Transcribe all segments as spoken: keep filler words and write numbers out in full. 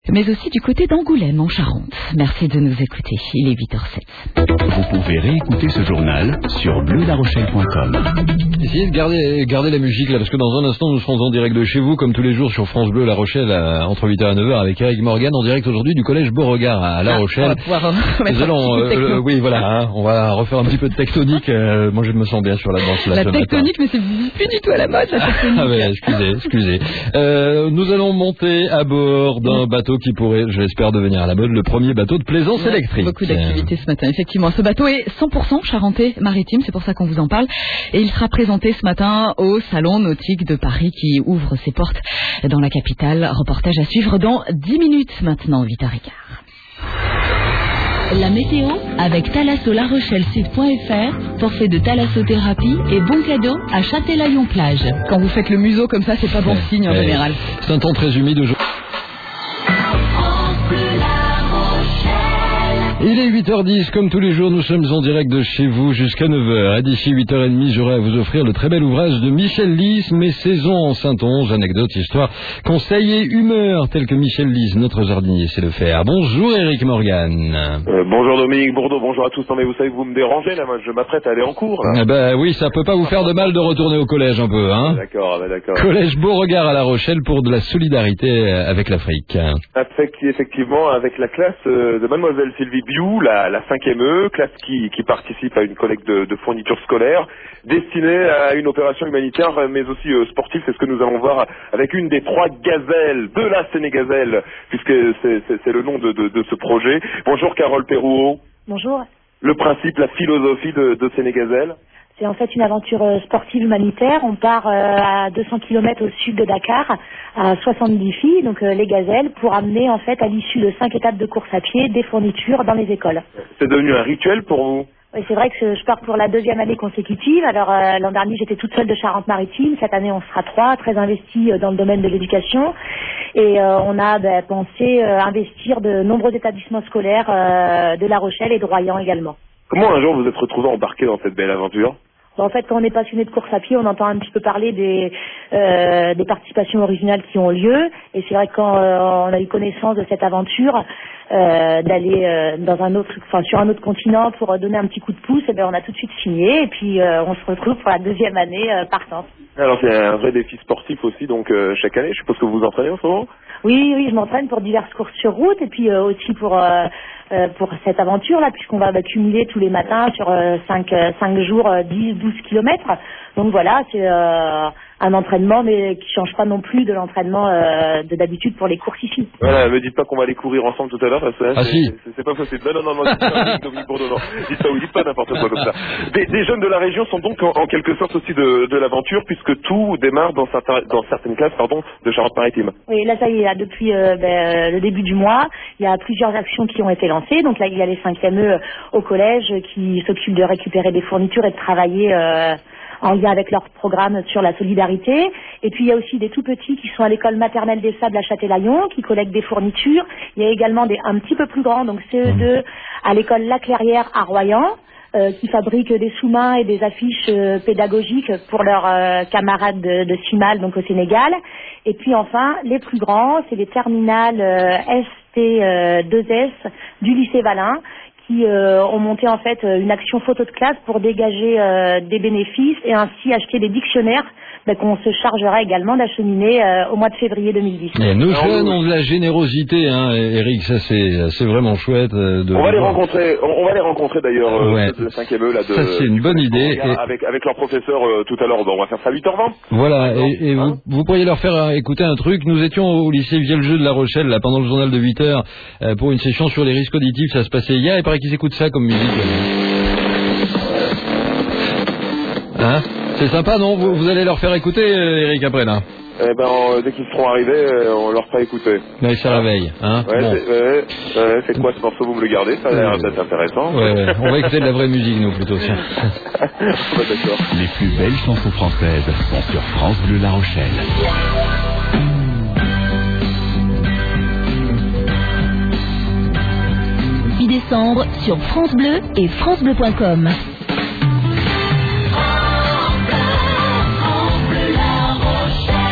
mais aussi du côté d'Angoulême en Charente. Merci de nous écouter, il est huit heures zéro sept. Vous pouvez réécouter ce journal sur bleu la rochelle point com. Essayez de garder, garder la musique là, parce que dans un instant nous serons en direct de chez vous, comme tous les jours sur France Bleu La Rochelle, à, entre huit heures et neuf heures, avec Eric Morgan, en direct aujourd'hui du collège Beauregard à La Rochelle. Ah, on va pouvoir nous allons, euh, euh, oui voilà, hein, on va refaire un petit peu de tectonique. Euh, moi je me sens bien sur la danse là. La tectonique, mais c'est plus du tout à la mode la tectonique. Ah ouais, excusez, excusez. Euh, nous allons monter à bord d'un bateau qui pourrait, je l'espère, devenir à la mode le premier bateau de plaisance ouais, électrique. Beaucoup d'activités ce matin, effectivement. Ce bateau est cent pour cent charentais maritime, c'est pour ça qu'on vous en parle. Et il sera présenté ce matin au Salon Nautique de Paris qui ouvre ses portes dans la capitale. Reportage à suivre dans dix minutes maintenant, huit heures quinze. La météo avec thalassolarochellecite point f r, forfait de thalassothérapie et bon cadeau à Châtelaillon-Plage. Quand vous faites le museau comme ça, c'est pas bon ouais, signe en ouais. général. C'est un temps très humide aujourd'hui. Il est huit heures dix, comme tous les jours, nous sommes en direct de chez vous jusqu'à neuf heures. Et d'ici huit heures trente, j'aurai à vous offrir le très bel ouvrage de Michel Lys, Mes saisons en Saintonge, anecdotes, histoires, conseils et humeurs, tels que Michel Lys, notre jardinier, sait le faire. Bonjour Eric Morgan. Euh, bonjour Dominique Bourdeau, bonjour à tous. Non mais vous savez que vous me dérangez là, moi je m'apprête à aller en cours là. Ah bah oui, ça peut pas vous faire de mal de retourner au collège un peu, hein. D'accord, bah d'accord. Collège Beauregard à La Rochelle pour de la solidarité avec l'Afrique. Effectivement, avec la classe de mademoiselle Sylvie Biou, la, la cinquième E, classe qui, qui participe à une collecte de, de fournitures scolaires destinée à une opération humanitaire mais aussi euh, sportive. C'est ce que nous allons voir avec une des trois gazelles de la Sénégazelle, puisque c'est, c'est, c'est le nom de, de, de ce projet. Bonjour Carole Perrouot. Bonjour. Le principe, la philosophie de, de Sénégazelle. C'est en fait une aventure sportive humanitaire. On part euh, à deux cents kilomètres au sud de Dakar, à soixante-dix filles, donc euh, les gazelles, pour amener en fait à l'issue de cinq étapes de course à pied des fournitures dans les écoles. C'est devenu un rituel pour vous? Oui, c'est vrai que je pars pour la deuxième année consécutive. Alors euh, l'an dernier j'étais toute seule de Charente-Maritime. Cette année on sera trois, très investis dans le domaine de l'éducation. Et euh, on a ben, pensé euh, investir de nombreux établissements scolaires euh, de La Rochelle et de Royan également. Comment un jour vous êtes retrouvé embarqué dans cette belle aventure? En fait, quand on est passionné de course à pied, on entend un petit peu parler des, euh, des participations originales qui ont lieu. Et c'est vrai que quand euh, on a eu connaissance de cette aventure, euh, d'aller euh, dans un autre, enfin sur un autre continent pour donner un petit coup de pouce, et ben on a tout de suite signé. Et puis euh, on se retrouve pour la deuxième année euh, partante. Alors c'est un vrai défi sportif aussi, donc euh, chaque année. Je suppose que vous vous entraînez en ce moment? Oui, oui, je m'entraîne pour diverses courses sur route et puis euh, aussi pour euh, euh, pour cette aventure-là, puisqu'on va bah, cumuler tous les matins sur euh, cinq jours, euh, dix, douze kilomètres. Donc voilà, c'est euh, un entraînement, mais qui change pas non plus de l'entraînement euh, de d'habitude pour les courses ici. Voilà, me dites pas qu'on va aller courir ensemble tout à l'heure, parce que là, ah, c'est, si. c'est, c'est pas possible. Non, non, non, non, dites pas, Dominique Bourdeau, non. Dites pas, oui, dites pas n'importe quoi comme ça. Des, des jeunes de la région sont donc en, en quelque sorte aussi de, de l'aventure, puisque tout démarre dans, certains, dans certaines classes pardon, de Charente-Maritime. Oui, là ça y est, là, depuis euh, ben, le début du mois, il y a plusieurs actions qui ont été lancées. Donc là, il y a les cinquième E au collège qui s'occupent de récupérer des fournitures et de travailler euh, en lien avec leur programme sur la solidarité. Et puis il y a aussi des tout petits qui sont à l'école maternelle des Sables à Châtelaillon, qui collectent des fournitures. Il y a également des un petit peu plus grands, donc C E deux à l'école La Clairière à Royan, euh, qui fabriquent des sous-mains et des affiches euh, pédagogiques pour leurs euh, camarades de, de CIMAL, donc au Sénégal. Et puis enfin, les plus grands, c'est les terminales euh, S T deux S du lycée Valin, qui euh, ont monté en fait une action photo de classe pour dégager euh, des bénéfices et ainsi acheter des dictionnaires ben, qu'on se chargera également d'acheminer euh, au mois de février deux mille dix. Et nos jeunes ont de la générosité, hein, Eric, ça c'est, c'est vraiment chouette. Euh, de on va les voir. rencontrer, on, on va les rencontrer d'ailleurs, euh, ouais. le cinquième E là. De, ça c'est une bonne idée. Et... Avec, avec leur professeur euh, tout à l'heure, bon, on va faire ça à huit heures vingt. Voilà, et, et hein vous, vous pourriez leur faire écouter un truc. Nous étions au lycée Vieux-le-Jeu de La Rochelle, là, pendant le journal de huit heures, euh, pour une session sur les risques auditifs, ça se passait hier, il paraît qu'ils écoutent ça comme musique. Hein? C'est sympa, non? vous, vous allez leur faire écouter, Eric, après, là? Eh ben, euh, dès qu'ils seront arrivés, euh, on leur fera écouter. Mais ça réveille, hein? Ouais, bon. c'est, ouais, ouais, c'est quoi ce morceau? Vous me le gardez? Ça a l'air d'être intéressant. Ouais, ouais. On va écouter de la vraie musique, nous, plutôt. Ouais, d'accord. Les plus belles chansons françaises sont sur France Bleu La Rochelle. huit décembre sur France Bleu et francebleu point com. huit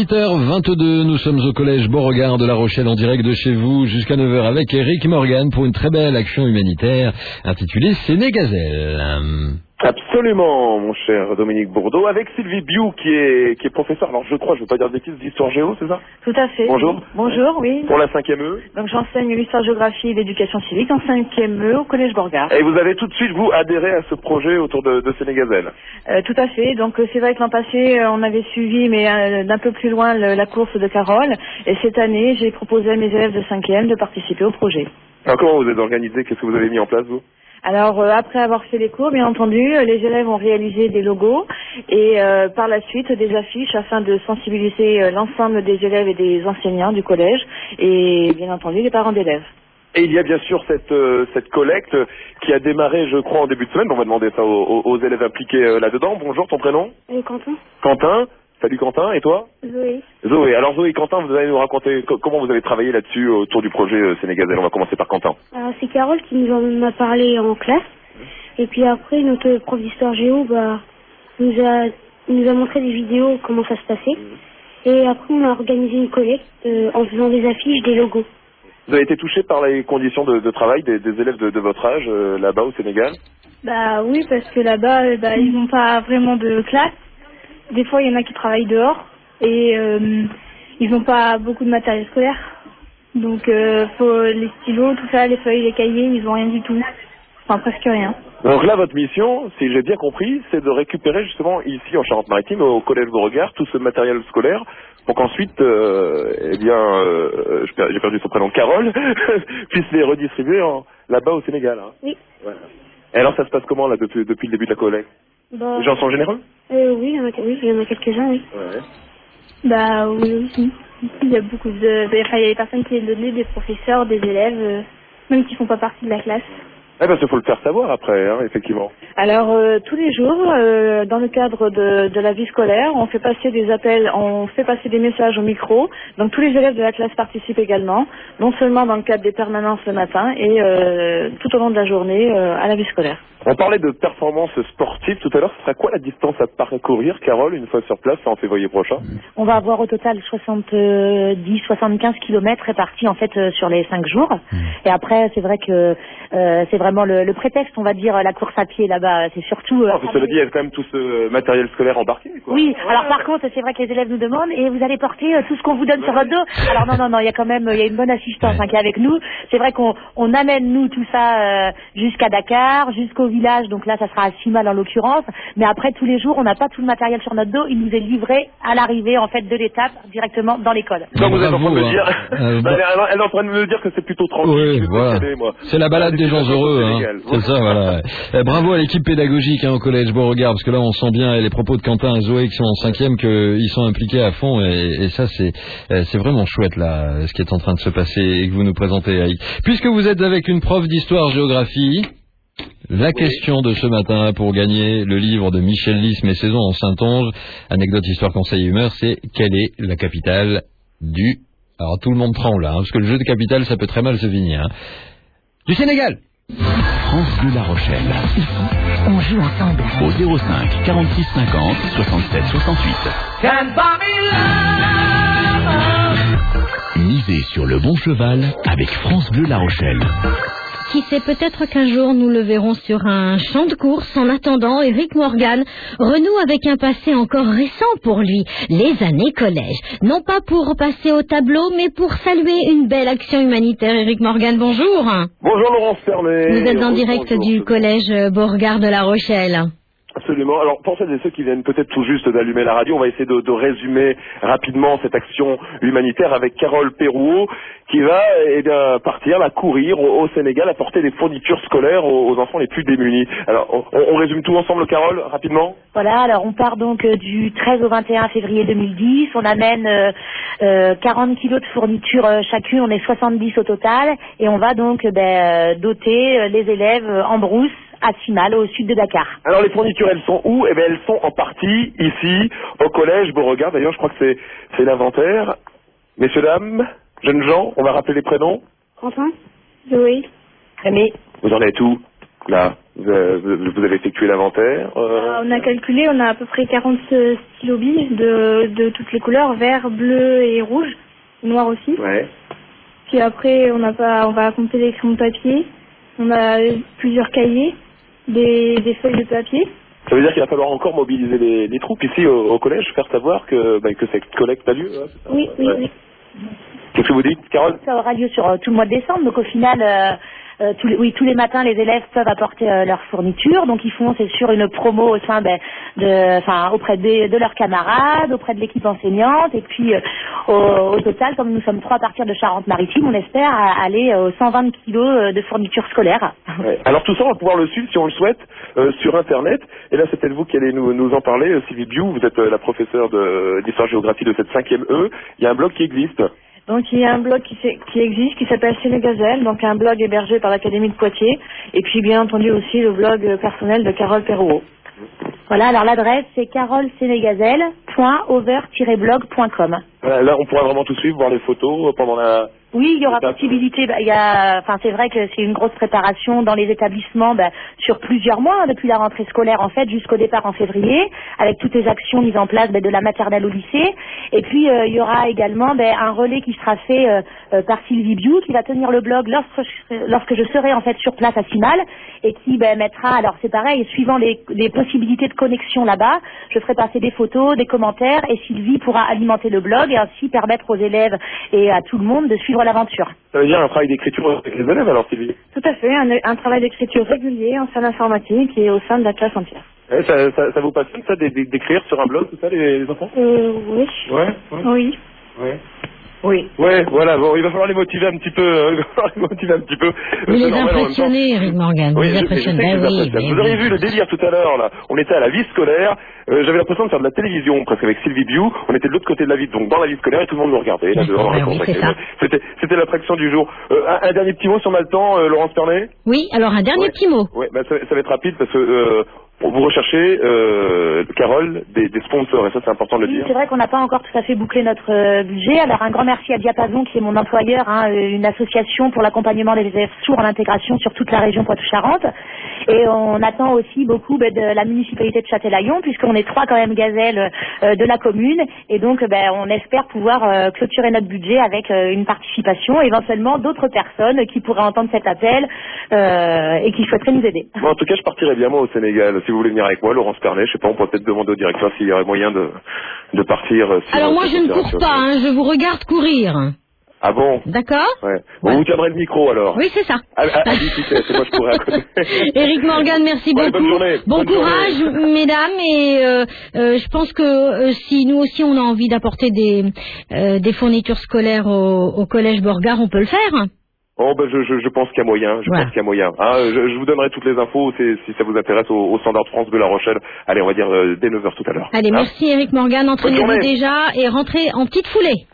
huit heures vingt-deux, nous sommes au collège Beauregard de La Rochelle en direct de chez vous jusqu'à neuf heures avec Eric Morgan pour une très belle action humanitaire intitulée Sénégazelle. Absolument, mon cher Dominique Bourdeau, avec Sylvie Biou qui est qui est professeure, alors je crois, je ne veux pas dire de bêtises, d'histoire géo, c'est ça? Tout à fait. Bonjour. Bonjour, oui. Pour la cinquième E. Donc j'enseigne l'histoire-géographie et l'éducation civique en cinquième E au collège Beauregard. Et vous avez tout de suite, vous, adhéré à ce projet autour de, de Sénégazelle. Euh, tout à fait. Donc euh, c'est vrai que l'an passé, euh, on avait suivi, mais euh, d'un peu plus loin, le, la course de Carole. Et cette année, j'ai proposé à mes élèves de cinquième de participer au projet. Alors comment vous êtes organisé? Qu'est-ce que vous avez mis en place, vous? Alors euh, après avoir fait les cours, bien entendu, les élèves ont réalisé des logos et euh, par la suite des affiches afin de sensibiliser euh, l'ensemble des élèves et des enseignants du collège et bien entendu les parents d'élèves. Et il y a bien sûr cette euh, cette collecte qui a démarré, je crois, en début de semaine. On va demander ça aux, aux, aux élèves impliqués euh, là-dedans. Bonjour, ton prénom? Euh, Quentin. Quentin. Salut Quentin, et toi? Zoé. Zoé. Alors Zoé et Quentin, vous allez nous raconter co- comment vous avez travaillé là-dessus autour du projet euh, Sénégazelle. On va commencer par Quentin. Alors c'est Carole qui nous en a parlé en classe. Et puis après, notre prof d'histoire géo bah, nous, a, nous a montré des vidéos, comment ça se passait. Et après, on a organisé une collecte euh, en faisant des affiches, des logos. Vous avez été touché par les conditions de, de travail des, des élèves de, de votre âge euh, là-bas au Sénégal? Bah oui, parce que là-bas, euh, bah, ils n'ont pas vraiment de classe. Des fois, il y en a qui travaillent dehors et euh, ils n'ont pas beaucoup de matériel scolaire. Donc, euh, faut les stylos, tout ça, les feuilles, les cahiers, ils n'ont rien du tout. Enfin, presque rien. Donc là, votre mission, si j'ai bien compris, c'est de récupérer justement ici en Charente-Maritime, au collège Beauregard, tout ce matériel scolaire pour qu'ensuite, euh, eh bien, euh, j'ai perdu son prénom, Carole, puisse les redistribuer en, là-bas au Sénégal. Hein. Oui. Voilà. Et alors, ça se passe comment là depuis, depuis le début de la collecte? Bah, Les gens sont généreux? euh, Oui, il y en a, oui, il y en a quelques-uns, oui. Ouais. Bah oui, aussi. Il y a beaucoup de... Enfin, il y a des personnes qui viennent donner, des professeurs, des élèves, euh, même qui font pas partie de la classe. Eh ben, il faut le faire savoir après, hein, effectivement. Alors euh, tous les jours, euh, dans le cadre de, de la vie scolaire, on fait passer des appels, on fait passer des messages au micro. Donc tous les élèves de la classe participent également, non seulement dans le cadre des permanences le matin et euh, tout au long de la journée euh, à la vie scolaire. On parlait de performance sportive tout à l'heure. Ce sera quoi la distance à parcourir, Carole, une fois sur place, en février prochain? On va avoir au total soixante-dix soixante-quinze kilomètres répartis en fait euh, sur les cinq jours. Mmh. Et après, c'est vrai que euh, c'est vraiment le, le prétexte, on va dire, la course à pied là-bas. C'est surtout... Euh, oh, cela dit, il y a quand même tout ce matériel scolaire embarqué, quoi. Oui, alors par contre, c'est vrai que les élèves nous demandent, et vous allez porter euh, tout ce qu'on vous donne ouais. sur votre dos. Alors non, non, non, il y a quand même il y a une bonne assistance hein, qui est avec nous. C'est vrai qu'on on amène, nous, tout ça euh, jusqu'à Dakar, jusqu'au village, donc là ça sera à Simal en l'occurrence, mais après tous les jours on n'a pas tout le matériel sur notre dos, il nous est livré à l'arrivée en fait de l'étape directement dans l'école. Donc vous êtes en train de me hein. dire, euh, bah, elle, elle est en train de me dire que c'est plutôt tranquille. Oui, voilà. C'est la balade des gens heureux, hein. C'est ça, voilà. Euh, bravo à l'équipe pédagogique hein, au collège Beauregard, parce que là on sent bien les propos de Quentin et Zoé qui sont en cinquième qu'ils sont impliqués à fond et, et ça c'est c'est vraiment chouette là ce qui est en train de se passer et que vous nous présentez Aïe. Puisque vous êtes avec une prof d'histoire-géographie, la oui. question de ce matin pour gagner le livre de Michel Lys, Mes saisons en Saintonge, anecdote, histoire, conseil et humeur, c'est quelle est la capitale du... Alors tout le monde tremble, hein, parce que le jeu de capitale ça peut très mal se finir. Hein. Du Sénégal. France Bleu La Rochelle. Ici, on joue ensemble. Au zéro cinq quarante-six cinquante soixante-sept soixante-huit. Misez sur le bon cheval avec France Bleu La Rochelle. Qui sait, peut-être qu'un jour nous le verrons sur un champ de course. En attendant, Eric Morgan renoue avec un passé encore récent pour lui, les années collège. Non pas pour passer au tableau, mais pour saluer une belle action humanitaire. Eric Morgan, bonjour. Bonjour Laurence Fernet. Vous êtes en direct bonjour. Du collège Beauregard de La Rochelle. Absolument. Alors, pour celles et ceux qui viennent peut-être tout juste d'allumer la radio, on va essayer de, de résumer rapidement cette action humanitaire avec Carole Perrouot, qui va eh bien, partir, là, courir au, au Sénégal, apporter des fournitures scolaires aux, aux enfants les plus démunis. Alors, on, on résume tout ensemble, Carole, rapidement? Voilà, alors on part donc euh, du treize au vingt et un février deux mille dix, on amène euh, euh, quarante kilos de fournitures euh, chacune, on est soixante-dix au total, et on va donc euh, ben, doter euh, les élèves euh, en brousse, à Simal, au sud de Dakar. Alors les fournitures, elles sont où? Eh bien, elles sont en partie ici, au collège Beauregard. D'ailleurs, je crois que c'est c'est l'inventaire. Messieurs, dames, jeunes gens, on va rappeler les prénoms. Quentin, Zoé, Rémi. Vous en êtes où? Là, vous avez, vous avez effectué l'inventaire euh... On a calculé, on a à peu près quarante stylos billes de, de toutes les couleurs, vert, bleu et rouge, noir aussi. Ouais. Puis après, on, a pas, on va compter les crayons de papier, on a plusieurs cahiers, des, des feuilles de papier. Ça veut dire qu'il va falloir encore mobiliser les, les troupes ici au, au collège, faire savoir que, bah, que cette collecte a lieu. Hein, oui, oui, ouais. oui. Qu'est-ce que vous dites, Carole? Ça aura lieu sur euh, tout le mois de décembre, donc au final, euh, euh, tous les, oui, tous les matins, les élèves peuvent apporter euh, leurs fournitures. Donc ils font, c'est sûr, une promo au sein ben, de, enfin, auprès de, de leurs camarades, auprès de l'équipe enseignante, et puis euh, au, au total, comme nous sommes trois à partir de Charente-Maritime, on espère aller aux cent vingt kilos de fournitures scolaires. Ouais. Alors tout ça, on va pouvoir le suivre si on le souhaite euh, sur Internet. Et là, c'est peut-être vous qui allez nous, nous en parler, Sylvie Biou. Vous êtes euh, la professeure de, d'histoire-géographie de cette cinquième E. Il y a un blog qui existe. Donc il y a un blog qui, qui existe qui s'appelle Sénégazelle, donc un blog hébergé par l'Académie de Poitiers, et puis bien entendu aussi le blog personnel de Carole Perrouot. Voilà, alors l'adresse c'est carole sénégazelle point over tiret blog point com. Voilà, là on pourra vraiment tout suivre, voir les photos pendant la... Oui, il y aura possibilité. Bah, il y a, enfin, c'est vrai que c'est une grosse préparation dans les établissements bah, sur plusieurs mois, hein, depuis la rentrée scolaire en fait jusqu'au départ en février, avec toutes les actions mises en place bah, de la maternelle au lycée. Et puis euh, il y aura également bah, un relais qui sera fait euh, euh, par Sylvie Biou, qui va tenir le blog lorsque je, lorsque je serai en fait sur place à Simal, et qui bah, mettra. Alors c'est pareil, suivant les, les possibilités de connexion là-bas, je ferai passer des photos, des commentaires, et Sylvie pourra alimenter le blog et ainsi permettre aux élèves et à tout le monde de suivre l'aventure. Ça veut dire un travail d'écriture avec les élèves alors, Sylvie? Tout à fait, un, un travail d'écriture régulier en salle informatique et au sein de la classe entière. Eh, ça, ça, ça vous passionne ça d'écrire sur un blog, tout ça, les, les enfants? Euh, oui. Ouais, ouais. Oui. Ouais. Oui. Ouais, voilà, bon, il va falloir les motiver un petit peu, euh, il va falloir les motiver un petit peu. Vous les impressionnez, Eric Morgan, vous oui, les impressionnez, ben oui. Vous auriez vu le délire tout à l'heure, là. On était à la vie scolaire, euh, j'avais l'impression de faire de la télévision, presque avec Sylvie Biou. On était de l'autre côté de la vie, donc dans la vie scolaire, et tout le monde nous regardait, là, dehors, ben oui, c'est ça. C'était, c'était l'attraction du jour. Euh, un, un dernier petit mot si on a le temps, euh, Laurence Pernet? Oui, alors un dernier ouais. petit mot. Ouais, bah, ça, ça va être rapide parce que, euh, vous recherchez, euh, Carole, des, des sponsors, et ça c'est important de le oui, dire. C'est vrai qu'on n'a pas encore tout à fait bouclé notre euh, budget. Alors un grand merci à Diapason qui est mon employeur, hein, une association pour l'accompagnement des élèves sourds en intégration sur toute la région Poitou-Charentes. Et on attend aussi beaucoup bah, de la municipalité de Châtelaillon, puisqu'on est trois quand même gazelles euh, de la commune. Et donc bah, on espère pouvoir euh, clôturer notre budget avec euh, une participation, éventuellement d'autres personnes qui pourraient entendre cet appel euh, et qui souhaiteraient nous aider. Bon, en tout cas, je partirai bien moi au Sénégal. Si vous voulez venir avec moi, Laurence Pernet, je sais pas, on pourrait peut-être demander au directeur s'il y aurait moyen de, de partir. Euh, si Alors moi je ne cours pas, hein, je vous regarde courir. Ah bon? D'accord. Ouais. Bon, ouais. Vous tiendrez le micro alors. Oui, c'est ça. Ah, ah, ah, c'est, c'est moi je pourrais à côté. Eric Morgan, merci ouais, beaucoup. Bonne journée. Bon bonne courage, journée. mesdames. Et euh, euh, je pense que euh, si nous aussi on a envie d'apporter des, euh, des fournitures scolaires au, au collège Borgard, on peut le faire. Oh ben je, je, je pense qu'il y a moyen, je voilà. pense qu'il y a moyen. Hein, je, je vous donnerai toutes les infos si, si ça vous intéresse au, au Standard France de La Rochelle. Allez, on va dire euh, dès neuf heures tout à l'heure. Allez, hein merci Eric Morgan, entraînez-vous déjà et rentrez en petite foulée.